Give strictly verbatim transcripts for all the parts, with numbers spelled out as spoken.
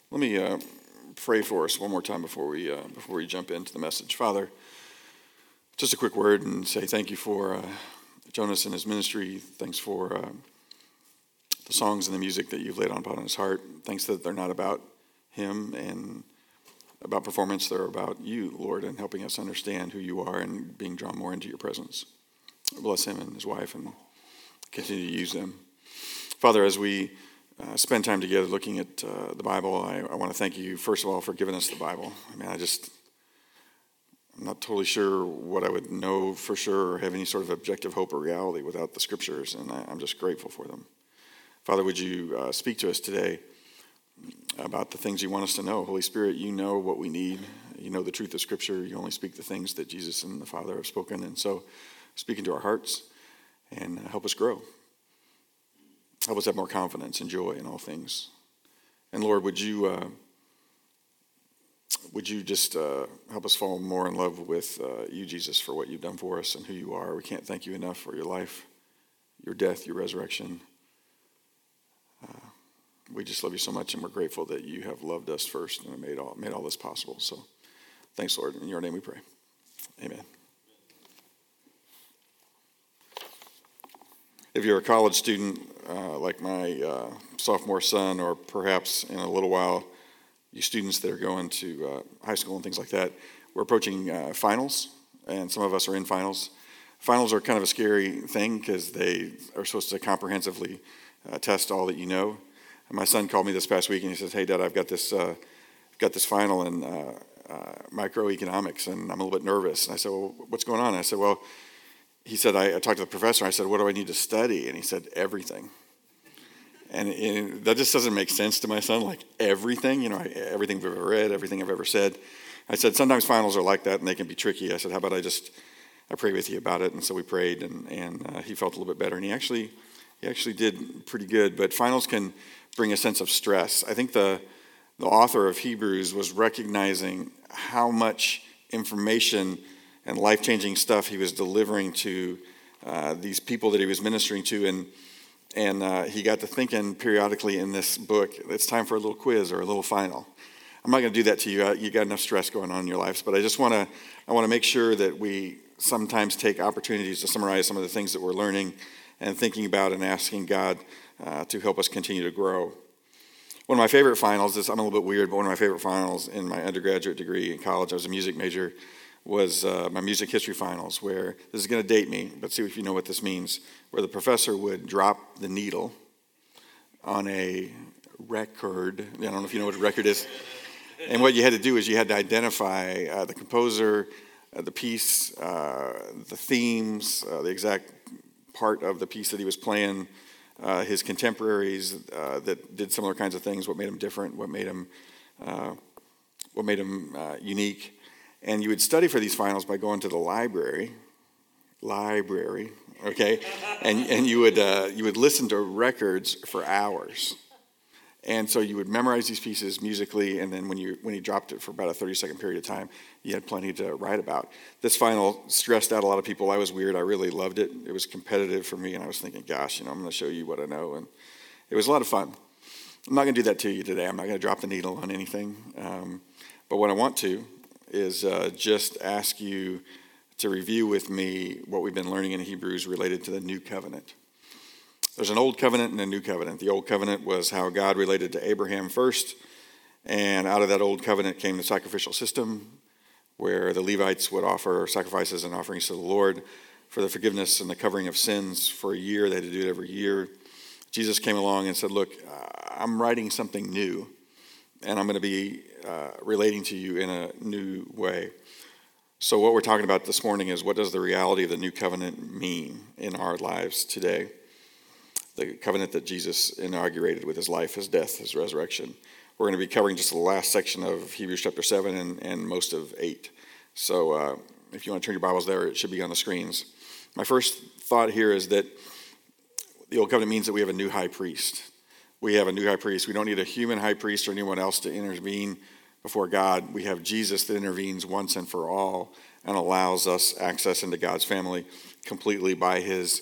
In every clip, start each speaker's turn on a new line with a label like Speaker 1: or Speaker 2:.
Speaker 1: Let me uh, pray for us one more time before we uh, before we jump into the message. Father, just a quick word and say thank you for uh, Jonas and his ministry. Thanks for uh, the songs and the music that you've laid on upon his heart. Thanks that they're not about him and about performance. They're about you, Lord, and helping us understand who you are and being drawn more into your presence. Bless him and his wife and continue to use them. Father, as we Uh, spend time together looking at uh, the Bible, I, I want to thank you, first of all, for giving us the Bible. I mean, I just, I'm not totally sure what I would know for sure or have any sort of objective hope or reality without the Scriptures, and I, I'm just grateful for them. Father, would you uh, speak to us today about the things you want us to know? Holy Spirit, you know what we need. You know the truth of Scripture. You only speak the things that Jesus and the Father have spoken, and so speak into our hearts and help us grow. Help us have more confidence and joy in all things. And Lord, would you uh, would you just uh, help us fall more in love with uh, you, Jesus, for what you've done for us and who you are. We can't thank you enough for your life, your death, your resurrection. Uh, we just love you so much, and we're grateful that you have loved us first and made all, made all this possible. So thanks, Lord. In your name we pray. Amen. If you're a college student uh, like my uh, sophomore son, or perhaps in a little while, you students that are going to uh, high school and things like that, we're approaching uh, finals, and some of us are in finals. Finals are kind of a scary thing because they are supposed to comprehensively uh, test all that you know. And my son called me this past week and he says, "Hey, Dad, I've got this, uh, got this final in uh, uh, microeconomics, and I'm a little bit nervous." And I said, "Well, what's going on?" And I said, "Well," he said, I, I talked to the professor. I said, "What do I need to study?" And he said, "Everything." And, and that just doesn't make sense to my son, like everything, you know, everything I've ever read, everything I've ever said. I said, sometimes finals are like that and they can be tricky. I said, how about I just, I pray with you about it. And so we prayed, and, and uh, he felt a little bit better. And he actually, he actually did pretty good. But finals can bring a sense of stress. I think the, the author of Hebrews was recognizing how much information and life-changing stuff he was delivering to uh, these people that he was ministering to. And and uh, he got to thinking periodically in this book, it's time for a little quiz or a little final. I'm not going to do that to you. You got enough stress going on in your lives. But I just want to I want to make sure that we sometimes take opportunities to summarize some of the things that we're learning and thinking about and asking God uh, to help us continue to grow. One of my favorite finals is, I'm a little bit weird, but one of my favorite finals in my undergraduate degree in college, I was a music major, was uh, my music history finals, where, this is going to date me, but see if you know what this means, where the professor would drop the needle on a record. I don't know if you know what a record is. And what you had to do is you had to identify uh, the composer, uh, the piece, uh, the themes, uh, the exact part of the piece that he was playing, uh, his contemporaries uh, that did similar kinds of things, what made him different, what made him, uh, what made him uh, unique. And you would study for these finals by going to the library, library, okay, and and you would uh, you would listen to records for hours, and so you would memorize these pieces musically, and then when you when you dropped it for about a thirty second period of time, you had plenty to write about. This final stressed out a lot of people. I was weird. I really loved it. It was competitive for me, and I was thinking, gosh, you know, I'm going to show you what I know, and it was a lot of fun. I'm not going to do that to you today. I'm not going to drop the needle on anything, um, but what I want to is uh, just ask you to review with me what we've been learning in Hebrews related to the new covenant. There's an old covenant and a new covenant. The old covenant was how God related to Abraham first, and out of that old covenant came the sacrificial system, where the Levites would offer sacrifices and offerings to the Lord for the forgiveness and the covering of sins for a year. They had to do it every year. Jesus came along and said, look, I'm writing something new, and I'm going to be uh, relating to you in a new way. So what we're talking about this morning is, what does the reality of the new covenant mean in our lives today? The covenant that Jesus inaugurated with his life, his death, his resurrection. We're going to be covering just the last section of Hebrews chapter seven and, and most of eight. So uh, if you want to turn your Bibles there, it should be on the screens. My first thought here is that the old covenant means that we have a new high priest. We have a new high priest. We don't need a human high priest or anyone else to intervene before God. We have Jesus that intervenes once and for all and allows us access into God's family completely by his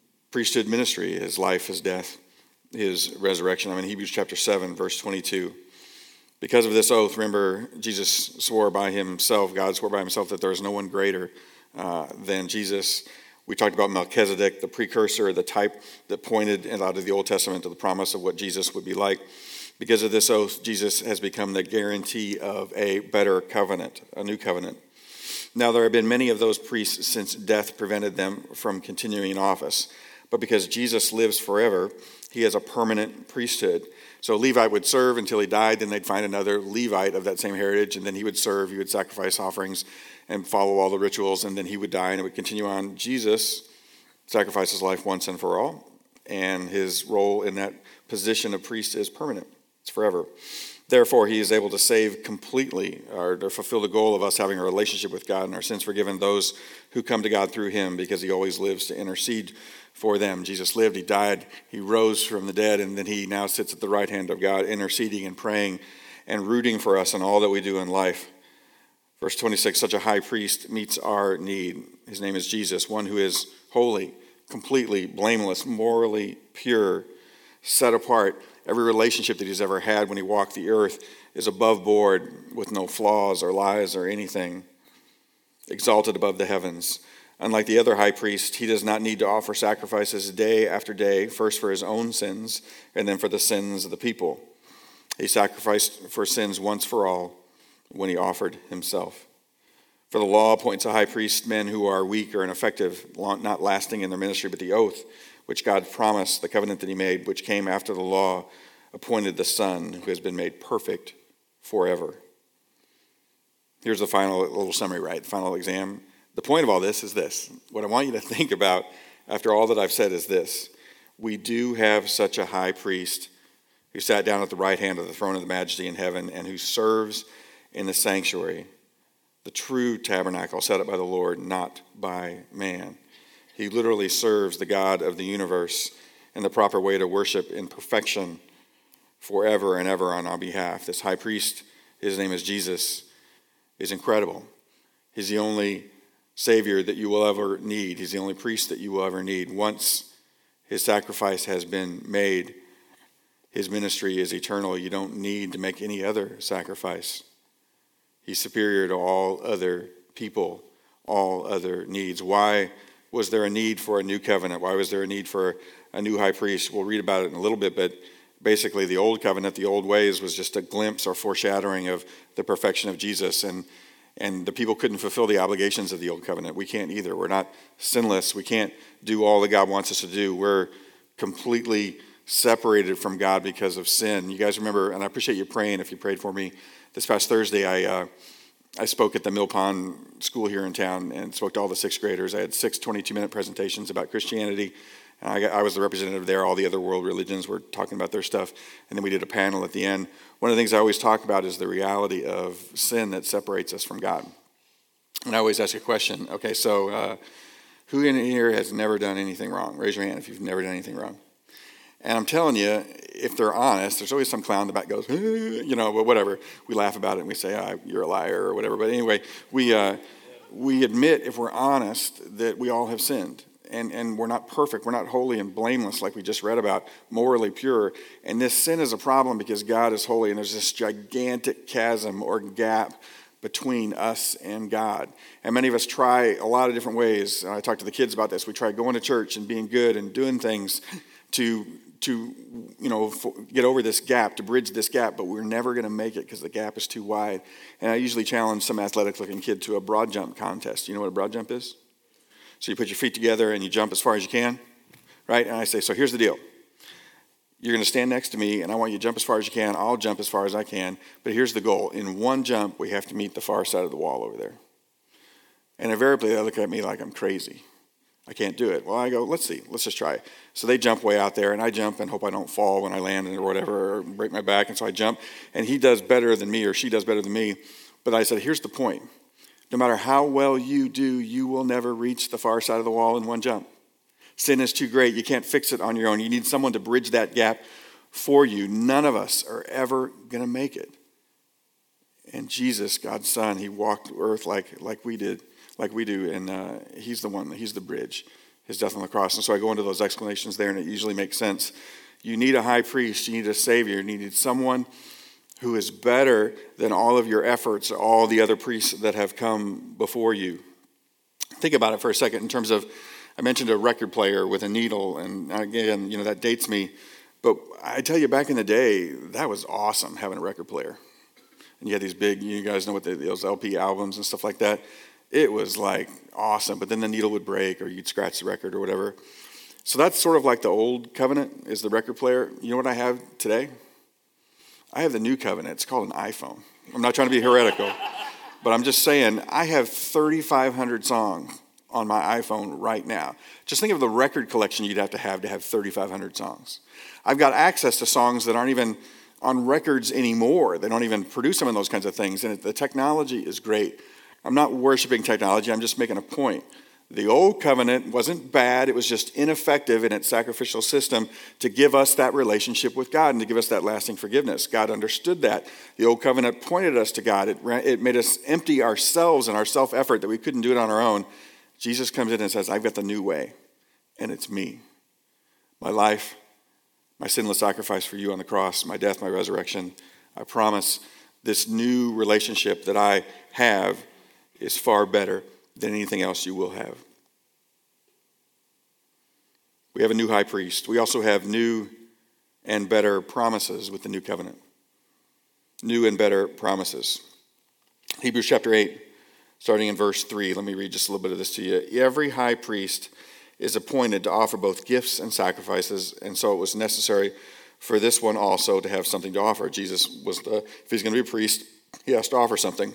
Speaker 1: priesthood ministry, his life, his death, his resurrection. I'm in Hebrews chapter seven, verse twenty-two. Because of this oath, remember, Jesus swore by himself, God swore by himself that there is no one greater uh, than Jesus. We talked about Melchizedek, the precursor, the type that pointed out of the Old Testament to the promise of what Jesus would be like. Because of this oath, Jesus has become the guarantee of a better covenant, a new covenant. Now, there have been many of those priests since death prevented them from continuing in office. But because Jesus lives forever, he has a permanent priesthood. So a Levite would serve until he died, then they'd find another Levite of that same heritage, and then he would serve, he would sacrifice offerings and follow all the rituals, and then he would die, and it would continue on. Jesus sacrificed his life once and for all, and his role in that position of priest is permanent. It's forever. Therefore, he is able to save completely, or to fulfill the goal of us having a relationship with God and our sins forgiven, those who come to God through him, because he always lives to intercede for them. Jesus lived, he died, he rose from the dead, and then he now sits at the right hand of God, interceding and praying and rooting for us in all that we do in life. Verse twenty-six, such a high priest meets our need. His name is Jesus, one who is holy, completely blameless, morally pure, set apart. Every relationship that he's ever had when he walked the earth is above board, with no flaws or lies or anything, exalted above the heavens. Unlike the other high priest, he does not need to offer sacrifices day after day, first for his own sins and then for the sins of the people. He sacrificed for sins once for all when he offered himself. For the law appoints a high priest men who are weak or ineffective, not lasting in their ministry, but the oath which God promised, the covenant that he made, which came after the law, appointed the Son, who has been made perfect forever. Here's the final little summary, right? The final exam. The point of all this is this. What I want you to think about after all that I've said is this. We do have such a high priest who sat down at the right hand of the throne of the majesty in heaven and who serves in the sanctuary, the true tabernacle set up by the Lord, not by man. He literally serves the God of the universe in the proper way to worship in perfection forever and ever on our behalf. This high priest, his name is Jesus, is incredible. He's the only Savior that you will ever need. He's the only priest that you will ever need. Once his sacrifice has been made, his ministry is eternal. You don't need to make any other sacrifice. He's superior to all other people, all other needs. Why was there a need for a new covenant? Why was there a need for a new high priest? We'll read about it in a little bit, but basically the old covenant, the old ways, was just a glimpse or foreshadowing of the perfection of Jesus. And, and the people couldn't fulfill the obligations of the old covenant. We can't either. We're not sinless. We can't do all that God wants us to do. We're completely separated from God because of sin. You guys remember, and I appreciate you praying if you prayed for me. This past Thursday, I uh, I spoke at the Mill Pond School here in town and spoke to all the sixth graders. I had six twenty-two-minute presentations about Christianity. And I, got, I was the representative there. All the other world religions were talking about their stuff. And then we did a panel at the end. One of the things I always talk about is the reality of sin that separates us from God. And I always ask a question. Okay, so uh, who in here has never done anything wrong? Raise your hand if you've never done anything wrong. And I'm telling you, if they're honest, there's always some clown in the back goes, you know, but whatever. We laugh about it and we say, oh, you're a liar or whatever. But anyway, we uh, we admit, if we're honest, that we all have sinned. And, and we're not perfect. We're not holy and blameless like we just read about, morally pure. And this sin is a problem because God is holy, and there's this gigantic chasm or gap between us and God. And many of us try a lot of different ways. And I talk to the kids about this. We try going to church and being good and doing things to to you know get over this gap, to bridge this gap, but we're never going to make it because the gap is too wide. And I usually challenge some athletic-looking kid to a broad jump contest. You know what a broad jump is? So you put your feet together and you jump as far as you can, right? And I say, so here's the deal. You're going to stand next to me, and I want you to jump as far as you can. I'll jump as far as I can. But here's the goal. In one jump, we have to meet the far side of the wall over there. And invariably, they look at me like I'm crazy. I can't do it. Well, I go, let's see. Let's just try it. So they jump way out there, and I jump and hope I don't fall when I land or whatever, or break my back. And so I jump, and he does better than me, or she does better than me. But I said, here's the point. No matter how well you do, you will never reach the far side of the wall in one jump. Sin is too great. You can't fix it on your own. You need someone to bridge that gap for you. None of us are ever going to make it. And Jesus, God's Son, he walked earth like, like we did, like we do. And uh, he's the one, he's the bridge, his death on the cross. And so I go into those explanations there, and it usually makes sense. You need a high priest. You need a savior. You need someone who is better than all of your efforts, all the other priests that have come before you. Think about it for a second in terms of, I mentioned a record player with a needle, and again, you know, that dates me. But I tell you, back in the day, that was awesome, having a record player. And you had these big, you guys know what they, those L P albums and stuff like that. It was like awesome, but then the needle would break or you'd scratch the record or whatever. So that's sort of like the old covenant is the record player. You know what I have today? I have the new covenant. It's called an iPhone. I'm not trying to be heretical, but I'm just saying I have thirty-five hundred songs on my iPhone right now. Just think of the record collection you'd have to have to have thirty-five hundred songs. I've got access to songs that aren't even on records anymore. They don't even produce them and those kinds of things. And the technology is great. I'm not worshiping technology. I'm just making a point. The old covenant wasn't bad. It was just ineffective in its sacrificial system to give us that relationship with God and to give us that lasting forgiveness. God understood that. The old covenant pointed us to God. It, it made us empty ourselves and our self-effort that we couldn't do it on our own. Jesus comes in and says, I've got the new way, and it's me. My life, my sinless sacrifice for you on the cross, my death, my resurrection. I promise this new relationship that I have is far better than anything else you will have. We have a new high priest. We also have new and better promises with the new covenant. New and better promises. Hebrews chapter eight, starting in verse three. Let me read just a little bit of this to you. Every high priest is appointed to offer both gifts and sacrifices, and so it was necessary for this one also to have something to offer. Jesus was the, if he's going to be a priest, he has to offer something.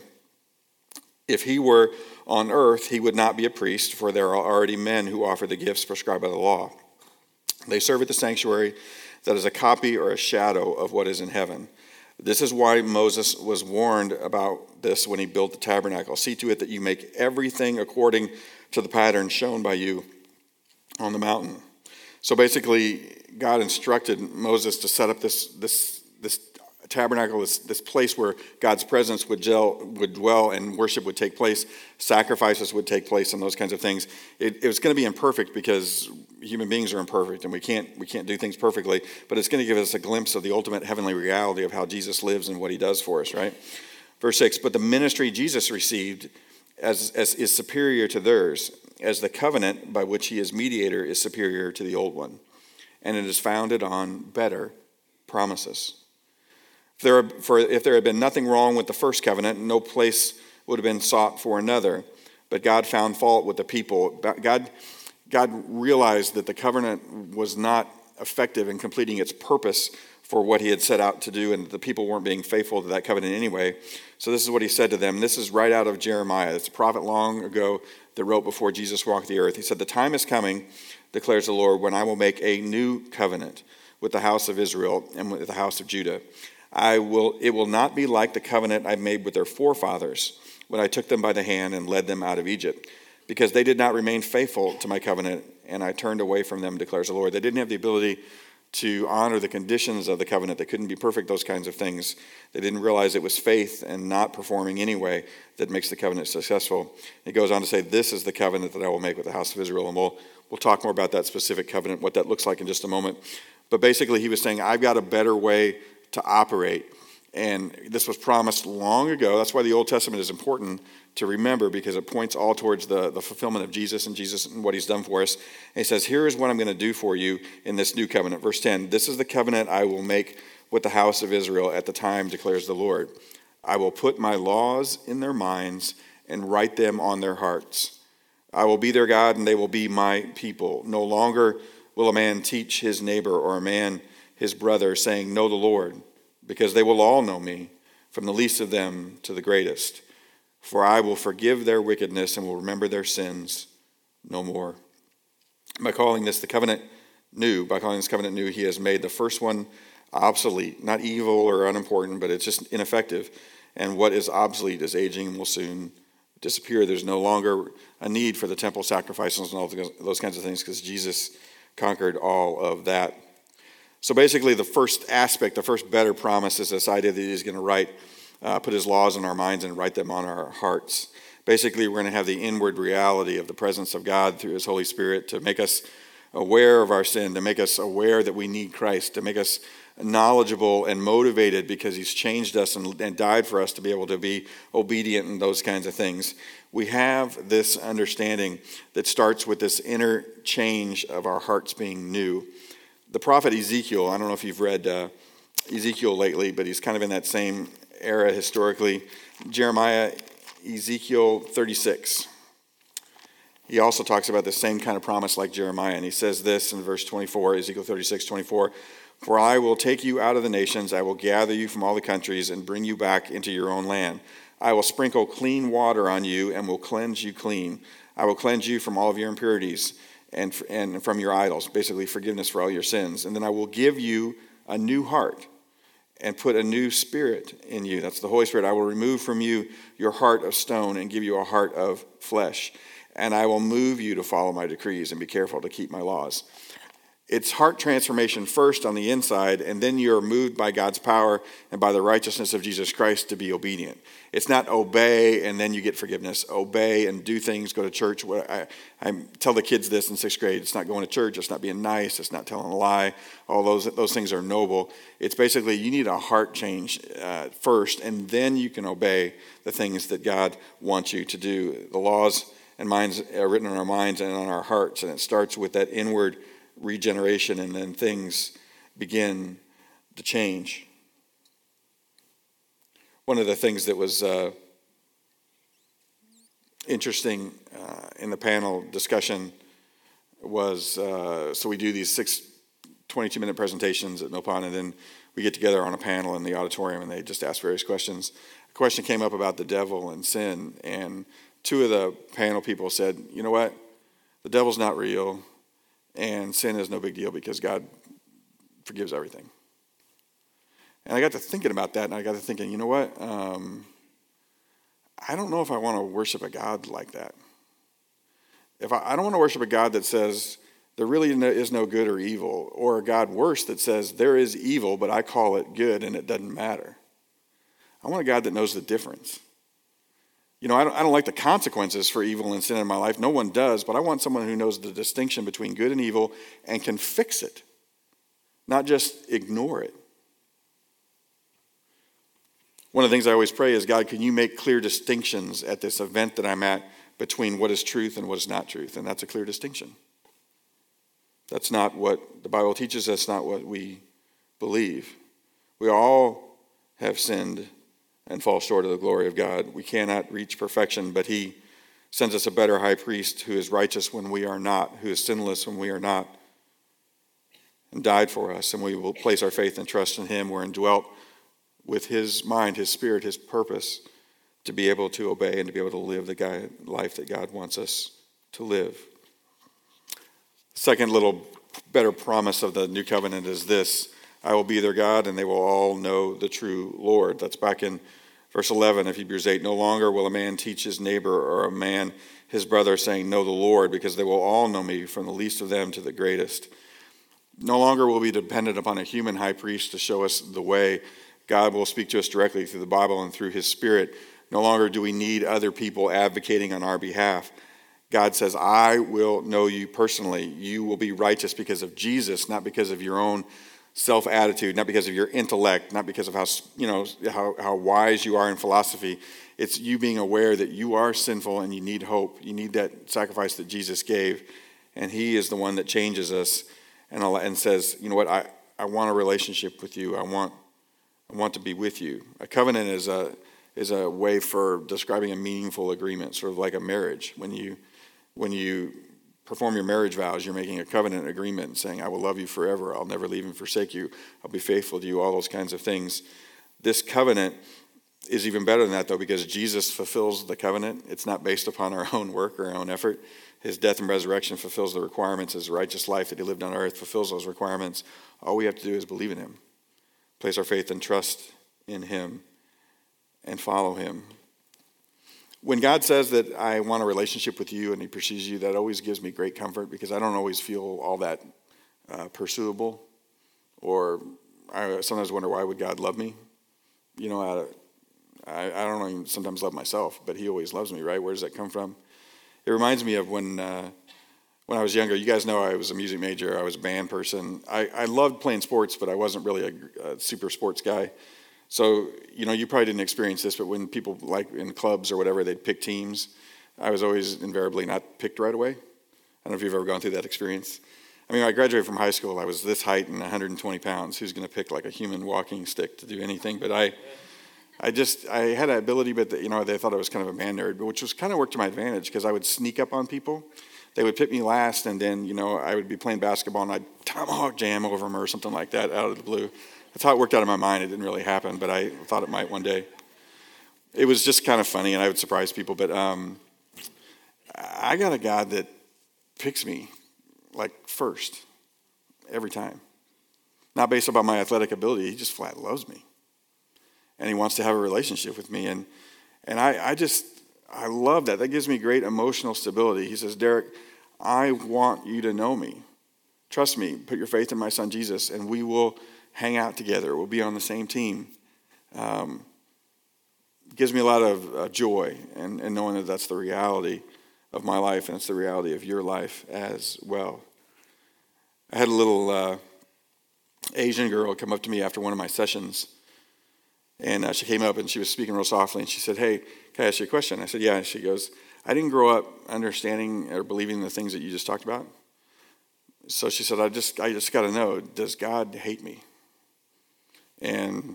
Speaker 1: If he were on earth, he would not be a priest, for there are already men who offer the gifts prescribed by the law. They serve at the sanctuary that is a copy or a shadow of what is in heaven. This is why Moses was warned about this when he built the tabernacle. See to it that you make everything according to the pattern shown by you on the mountain. So basically, God instructed Moses to set up this this this tabernacle, this, this place where God's presence would, gel, would dwell and worship would take place, sacrifices would take place, and those kinds of things. It, it was going to be imperfect because human beings are imperfect, and we can't we can't do things perfectly. But it's going to give us a glimpse of the ultimate heavenly reality of how Jesus lives and what he does for us. Right, verse six. But the ministry Jesus received as, as is superior to theirs, as the covenant by which he is mediator is superior to the old one, and it is founded on better promises. If there, for if there had been nothing wrong with the first covenant, no place would have been sought for another. But God found fault with the people. God, God realized that the covenant was not effective in completing its purpose for what he had set out to do, and the people weren't being faithful to that covenant anyway. So this is what he said to them. This is right out of Jeremiah. It's a prophet long ago that wrote before Jesus walked the earth. He said, "The time is coming, declares the Lord, when I will make a new covenant with the house of Israel and with the house of Judah. I will. It will not be like the covenant I made with their forefathers when I took them by the hand and led them out of Egypt, because they did not remain faithful to my covenant, and I turned away from them, declares the Lord." They didn't have the ability to honor the conditions of the covenant. They couldn't be perfect, those kinds of things. They didn't realize it was faith and not performing anyway that makes the covenant successful. He goes on to say, "This is the covenant that I will make with the house of Israel." And we'll, we'll talk more about that specific covenant, what that looks like in just a moment. But basically he was saying, I've got a better way to operate. And this was promised long ago. That's why the Old Testament is important to remember, because it points all towards the, the fulfillment of Jesus and Jesus and what he's done for us. And he says, here is what I'm going to do for you in this new covenant. Verse ten, "This is the covenant I will make with the house of Israel at the time, declares the Lord. I will put my laws in their minds and write them on their hearts. I will be their God and they will be my people. No longer will a man teach his neighbor or a man his brother, saying, 'Know the Lord,' because they will all know me, from the least of them to the greatest. For I will forgive their wickedness and will remember their sins no more." By calling this the covenant new, by calling this covenant new, he has made the first one obsolete, not evil or unimportant, but it's just ineffective. And what is obsolete is aging and will soon disappear. There's no longer a need for the temple sacrifices and all those kinds of things, because Jesus conquered all of that. So basically the first aspect, the first better promise is this idea that he's going to write, uh, put his laws in our minds and write them on our hearts. Basically, we're going to have the inward reality of the presence of God through his Holy Spirit to make us aware of our sin, to make us aware that we need Christ, to make us knowledgeable and motivated because he's changed us and, and died for us to be able to be obedient and those kinds of things. We have this understanding that starts with this inner change of our hearts being new. The prophet Ezekiel, I don't know if you've read uh, Ezekiel lately, but he's kind of in that same era historically. Jeremiah, Ezekiel thirty-six. He also talks about the same kind of promise like Jeremiah, and he says this in verse twenty-four, Ezekiel thirty-six, twenty-four, "For I will take you out of the nations, I will gather you from all the countries and bring you back into your own land. I will sprinkle clean water on you and will cleanse you clean. I will cleanse you from all of your impurities and, and from your idols," basically forgiveness for all your sins. "And then I will give you a new heart and put a new spirit in you." That's the Holy Spirit. "I will remove from you your heart of stone and give you a heart of flesh. And I will move you to follow my decrees and be careful to keep my laws." It's heart transformation first on the inside, and then you're moved by God's power and by the righteousness of Jesus Christ to be obedient. It's not obey and then you get forgiveness. Obey and do things, go to church. I, I tell the kids this in sixth grade. It's not going to church. It's not being nice. It's not telling a lie. All those, those things are noble. It's basically you need a heart change uh, first, and then you can obey the things that God wants you to do. The laws and minds are written on our minds and on our hearts, and it starts with that inward regeneration, and then things begin to change. One of the things that was uh, interesting uh, in the panel discussion was, uh, so we do these six twenty-two minute presentations at Milpon, and then we get together on a panel in the auditorium, and they just ask various questions. A question came up about the devil and sin, and two of the panel people said, you know what, the devil's not real, and sin is no big deal because God forgives everything. And I got to thinking about that, and I got to thinking, you know what? Um, I don't know if I want to worship a God like that. If I, I don't want to worship a God that says there really is no good or evil, or a God worse that says there is evil, but I call it good and it doesn't matter. I want a God that knows the difference. You know, I don't, I don't like the consequences for evil and sin in my life. No one does, but I want someone who knows the distinction between good and evil and can fix it, not just ignore it. One of the things I always pray is, God, can you make clear distinctions at this event that I'm at between what is truth and what is not truth? And that's a clear distinction. That's not what the Bible teaches. That's not what we believe. We all have sinned and fall short of the glory of God. We cannot reach perfection, but he sends us a better high priest who is righteous when we are not, who is sinless when we are not, and died for us, and we will place our faith and trust in him. We're indwelt with his mind, his spirit, his purpose to be able to obey and to be able to live the guy, life that God wants us to live. Second little better promise of the new covenant is this: I will be their God, and they will all know the true Lord. That's back in verse eleven of Hebrews eight. No longer will a man teach his neighbor or a man his brother, saying, know the Lord, because they will all know me, from the least of them to the greatest. No longer will we be dependent upon a human high priest to show us the way. God will speak to us directly through the Bible and through his Spirit. No longer do we need other people advocating on our behalf. God says, I will know you personally. You will be righteous because of Jesus, not because of your own self-attitude, not because of your intellect, not because of how, you know, how, how wise you are in philosophy. It's you being aware that you are sinful and you need hope. You need that sacrifice that Jesus gave, and he is the one that changes us and, and says, you know what, I, I want a relationship with you. I want I want to be with you. A covenant is a is a way for describing a meaningful agreement, sort of like a marriage. When you when you perform your marriage vows, you're making a covenant agreement and saying, I will love you forever. I'll never leave and forsake you. I'll be faithful to you, all those kinds of things. This covenant is even better than that, though, because Jesus fulfills the covenant. It's not based upon our own work or our own effort. His death and resurrection fulfills the requirements. His righteous life that he lived on earth fulfills those requirements. All we have to do is believe in him, place our faith and trust in him, and follow him. When God says that I want a relationship with you and he pursues you, that always gives me great comfort, because I don't always feel all that uh, pursuable. Or I sometimes wonder, why would God love me? You know, I, I don't even sometimes love myself, but he always loves me, right? Where does that come from? It reminds me of when uh, when I was younger, you guys know I was a music major. I was a band person. I, I loved playing sports, but I wasn't really a, a super sports guy. So, you know, you probably didn't experience this, but when people, like in clubs or whatever, they'd pick teams, I was always invariably not picked right away. I don't know if you've ever gone through that experience. I mean, when I graduated from high school, I was this height and one hundred twenty pounds. Who's going to pick like a human walking stick to do anything? But I, I just, I had an ability, but, the, you know, they thought I was kind of a band nerd, which was kind of worked to my advantage because I would sneak up on people. They would pick me last, and then, you know, I would be playing basketball, and I'd tomahawk jam over them or something like that out of the blue. That's how it worked out in my mind. It didn't really happen, but I thought it might one day. It was just kind of funny, and I would surprise people. But um, I got a God that picks me, like, first, every time. Not based upon my athletic ability. He just flat loves me. And he wants to have a relationship with me. And and I, I just, I love that. That gives me great emotional stability. He says, Derek, I want you to know me. Trust me. Put your faith in my son Jesus, and we will hang out together. We'll be on the same team. Um, it gives me a lot of uh, joy and, and knowing that that's the reality of my life, and it's the reality of your life as well. I had a little uh, Asian girl come up to me after one of my sessions, and uh, she came up and she was speaking real softly, and she said, hey, can I ask you a question? I said, yeah. And she goes, I didn't grow up understanding or believing the things that you just talked about. So she said, I just I just got to know, does God hate me? And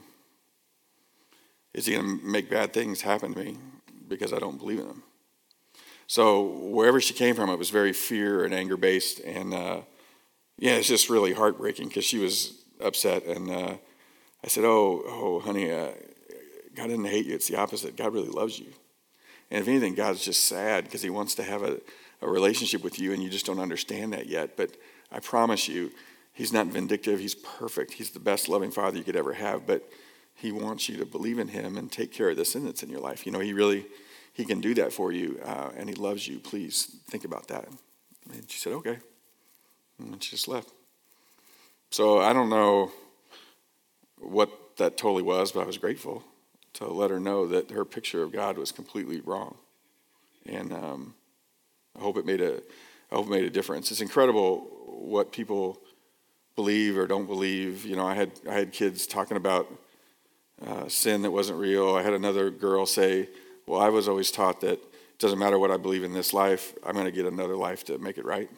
Speaker 1: is he going to make bad things happen to me because I don't believe in him? So wherever she came from, it was very fear and anger based. And uh, yeah, it's just really heartbreaking because she was upset. And uh, I said, oh, oh, honey, uh, God didn't hate you. It's the opposite. God really loves you. And if anything, God's just sad because he wants to have a, a relationship with you, and you just don't understand that yet. But I promise you, he's not vindictive. He's perfect. He's the best loving father you could ever have. But he wants you to believe in him and take care of the sin that's in your life. You know, he really, he can do that for you, uh, and he loves you. Please think about that. And she said, okay. And she just left. So I don't know what that totally was, but I was grateful to let her know that her picture of God was completely wrong. And um, I hope it made a, I hope it made a difference. It's incredible what people believe or don't believe. You know, I had I had kids talking about uh, sin that wasn't real. I had another girl say, well, I was always taught that it doesn't matter what I believe in this life, I'm going to get another life to make it right.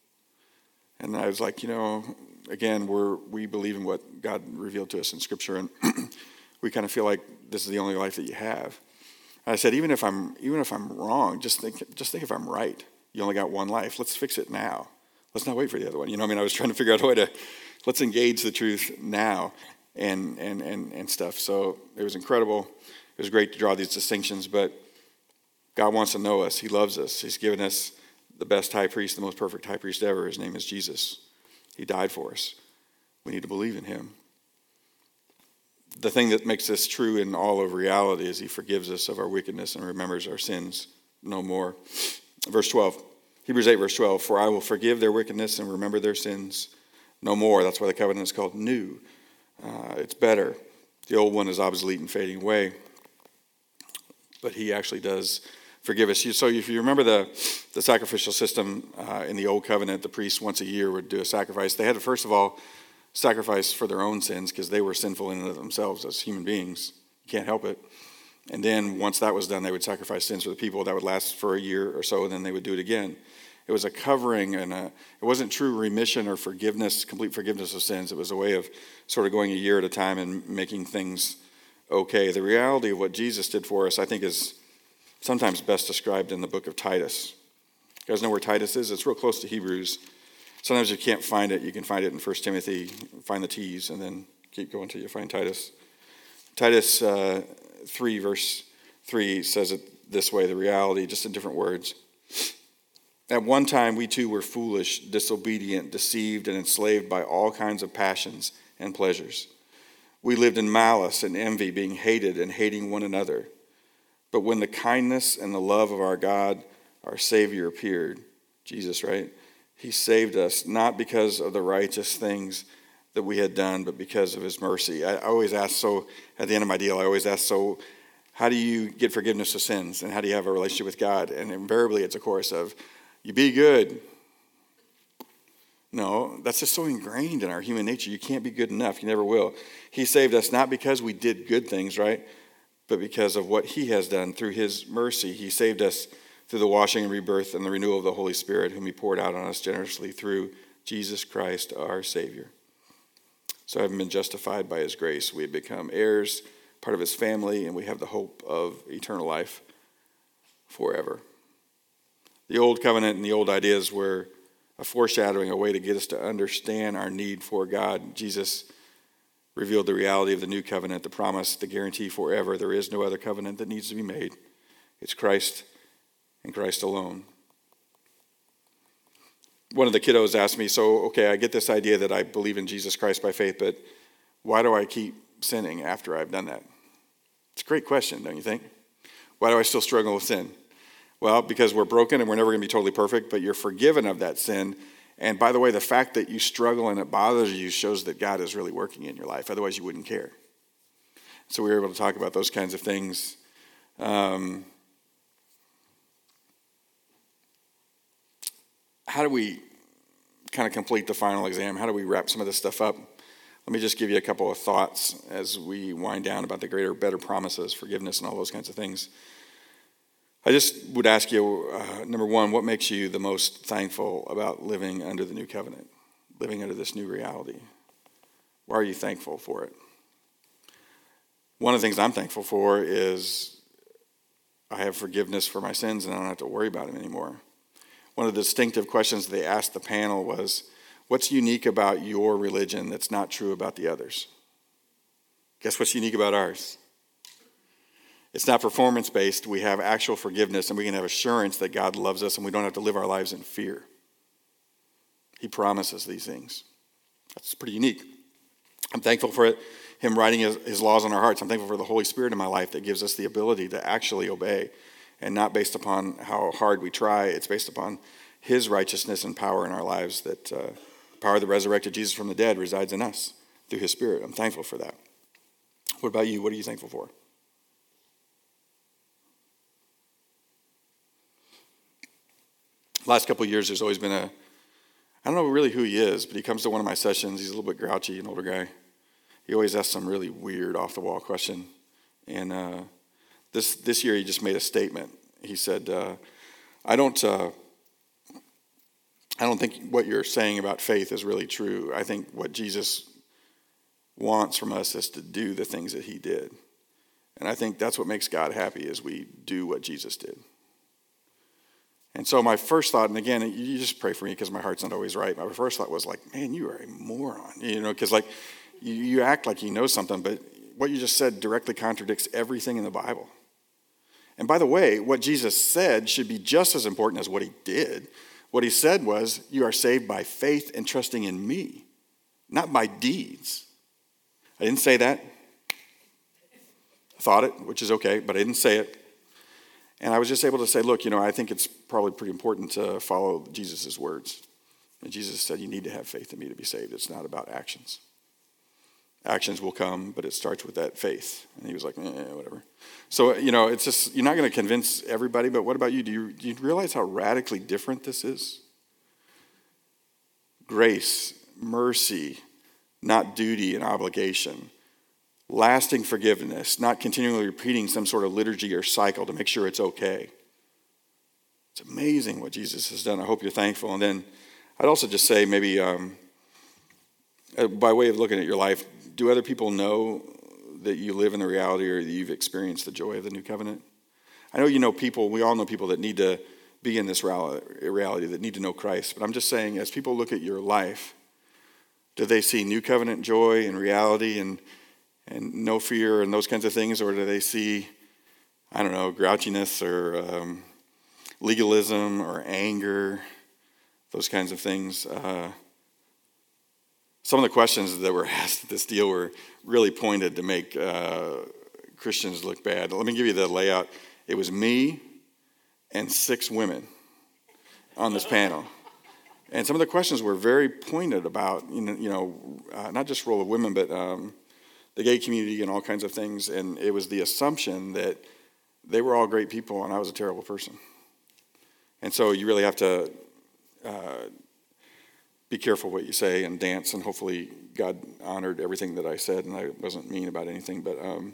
Speaker 1: And I was like, you know, again, we're we believe in what God revealed to us in Scripture, and we kind of feel like this is the only life that you have. And I said, even if I'm even if I'm wrong, just think just think if I'm right. You only got one life. Let's fix it now. Let's not wait for the other one. You know, I mean, I was trying to figure out a way to let's engage the truth now and and and and stuff. So it was incredible. It was great to draw these distinctions, but God wants to know us. He loves us. He's given us the best high priest, the most perfect high priest ever. His name is Jesus. He died for us. We need to believe in him. The thing that makes this true in all of reality is he forgives us of our wickedness and remembers our sins no more. Verse twelve, Hebrews eight, verse twelve, for I will forgive their wickedness and remember their sins no more. That's why the covenant is called new. Uh, it's better. The old one is obsolete and fading away. But he actually does forgive us. So if you remember the, the sacrificial system uh, in the old covenant, the priests once a year would do a sacrifice. They had to, first of all, sacrifice for their own sins because they were sinful in and of themselves as human beings. You can't help it. And then once that was done, they would sacrifice sins for the people. That would last for a year or so, and then they would do it again. It was a covering, and a, it wasn't true remission or forgiveness, complete forgiveness of sins. It was a way of sort of going a year at a time and making things okay. The reality of what Jesus did for us, I think, is sometimes best described in the book of Titus. You guys know where Titus is? It's real close to Hebrews. Sometimes you can't find it. You can find it in First Timothy, find the T's, and then keep going until you find Titus. Titus uh, three, verse three says it this way, the reality, just in different words. At one time, we too were foolish, disobedient, deceived, and enslaved by all kinds of passions and pleasures. We lived in malice and envy, being hated and hating one another. But when the kindness and the love of our God, our Savior, appeared, Jesus, right? He saved us, not because of the righteous things that we had done, but because of his mercy. I always ask, so at the end of my deal, I always ask, so how do you get forgiveness of sins? And how do you have a relationship with God? And invariably, it's a chorus of, you be good, No, that's just so ingrained in our human nature. You can't be good enough. You never will. He saved us not because we did good things, right? But because of what he has done through his mercy. He saved us through the washing and rebirth and the renewal of the Holy Spirit, whom he poured out on us generously through Jesus Christ, our Savior. So having been justified by his grace, we have become heirs, part of his family, and we have the hope of eternal life forever. The old covenant and the old ideas were a foreshadowing, a way to get us to understand our need for God. Jesus revealed the reality of the new covenant, the promise, the guarantee forever. There is no other covenant that needs to be made. It's Christ and Christ alone. One of the kiddos asked me, so, okay, I get this idea that I believe in Jesus Christ by faith, but why do I keep sinning after I've done that? It's a great question, don't you think? Why do I still struggle with sin? Well, because we're broken and we're never going to be totally perfect, but you're forgiven of that sin. And by the way, the fact that you struggle and it bothers you shows that God is really working in your life. Otherwise, you wouldn't care. So we were able to talk about those kinds of things. Um, how do we kind of complete the final exam? How do we wrap some of this stuff up? Let me just give you a couple of thoughts as we wind down about the greater, better promises, forgiveness, and all those kinds of things. I just would ask you, uh, number one, what makes you the most thankful about living under the new covenant, living under this new reality? Why are you thankful for it? One of the things I'm thankful for is I have forgiveness for my sins and I don't have to worry about them anymore. One of the distinctive questions they asked the panel was, what's unique about your religion that's not true about the others? Guess what's unique about ours? It's not performance-based. We have actual forgiveness, and we can have assurance that God loves us, and we don't have to live our lives in fear. He promises these things. That's pretty unique. I'm thankful for it, him writing his, his laws on our hearts. I'm thankful for the Holy Spirit in my life that gives us the ability to actually obey, and not based upon how hard we try. It's based upon his righteousness and power in our lives, that uh, the power that resurrected Jesus from the dead resides in us through his Spirit. I'm thankful for that. What about you? What are you thankful for? Last couple of years, there's always been a, I don't know really who he is, but he comes to one of my sessions. He's a little bit grouchy, an older guy. He always asks some really weird, off-the-wall question. And uh, this this year, he just made a statement. He said, uh, "I don't, uh, I don't think what you're saying about faith is really true. I think what Jesus wants from us is to do the things that he did, and I think that's what makes God happy is we do what Jesus did." And so my first thought, and again, you just pray for me because my heart's not always right. My first thought was like, man, you are a moron. You know, because like you, you act like you know something, but what you just said directly contradicts everything in the Bible. And by the way, what Jesus said should be just as important as what he did. What he said was, you are saved by faith and trusting in me, not by deeds. I didn't say that. I thought it, which is okay, but I didn't say it. And I was just able to say, look, you know, I think it's probably pretty important to follow Jesus' words. And Jesus said, you need to have faith in me to be saved. It's not about actions. Actions will come, but it starts with that faith. And he was like, eh, whatever. So, you know, it's just, you're not going to convince everybody, but what about you? Do you, do you realize how radically different this is? Grace, mercy, not duty and obligation. Lasting forgiveness, not continually repeating some sort of liturgy or cycle to make sure it's okay. It's amazing what Jesus has done. I hope you're thankful. And then I'd also just say maybe um, by way of looking at your life, do other people know that you live in the reality or that you've experienced the joy of the new covenant? I know you know people, we all know people that need to be in this reality, that need to know Christ. But I'm just saying, as people look at your life, do they see new covenant joy and reality and and no fear and those kinds of things, or do they see, I don't know, grouchiness or um, legalism or anger, those kinds of things? Uh, some of the questions that were asked at this deal were really pointed to make uh, Christians look bad. Let me give you the layout. It was me and six women on this panel. And some of the questions were very pointed about, you know, you know uh, not just role of women, but um, the gay community and all kinds of things. And it was the assumption that they were all great people and I was a terrible person. And so you really have to uh, be careful what you say and dance, and hopefully God honored everything that I said, and I wasn't mean about anything. But um,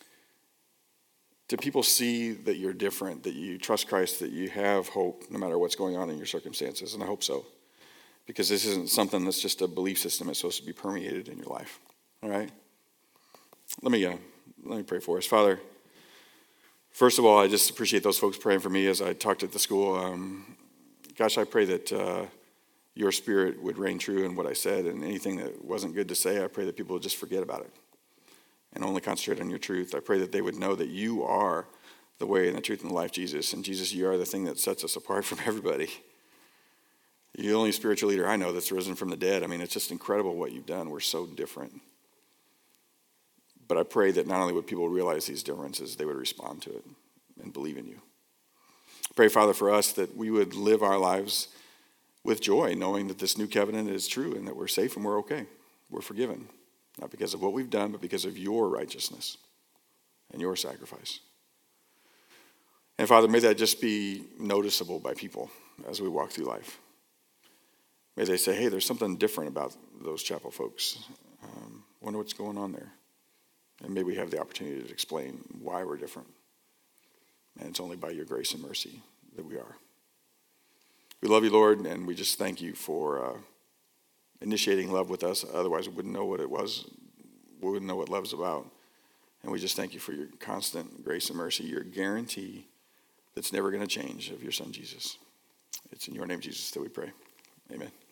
Speaker 1: do people see that you're different, that you trust Christ, that you have hope no matter what's going on in your circumstances? And I hope so, because this isn't something that's just a belief system. It's supposed to be permeated in your life. All right? Let me, uh, let me pray for us. Father, first of all, I just appreciate those folks praying for me as I talked at the school. Um, gosh, I pray that uh, your spirit would reign true in what I said, and anything that wasn't good to say, I pray that people would just forget about it and only concentrate on your truth. I pray that they would know that you are the way and the truth and the life, Jesus. And Jesus, you are the thing that sets us apart from everybody. You're the only spiritual leader I know that's risen from the dead. I mean, it's just incredible what you've done. We're so different. But I pray that not only would people realize these differences, they would respond to it and believe in you. I pray, Father, for us that we would live our lives with joy, knowing that this new covenant is true and that we're safe and we're okay. We're forgiven, not because of what we've done, but because of your righteousness and your sacrifice. And Father, may that just be noticeable by people as we walk through life. May they say, hey, there's something different about those chapel folks. Um, wonder what's going on there. And may we have the opportunity to explain why we're different. And it's only by your grace and mercy that we are. We love you, Lord, and we just thank you for uh, initiating love with us. Otherwise, we wouldn't know what it was. We wouldn't know what love's about. And we just thank you for your constant grace and mercy, your guarantee that's never going to change of your son, Jesus. It's in your name, Jesus, that we pray. Amen.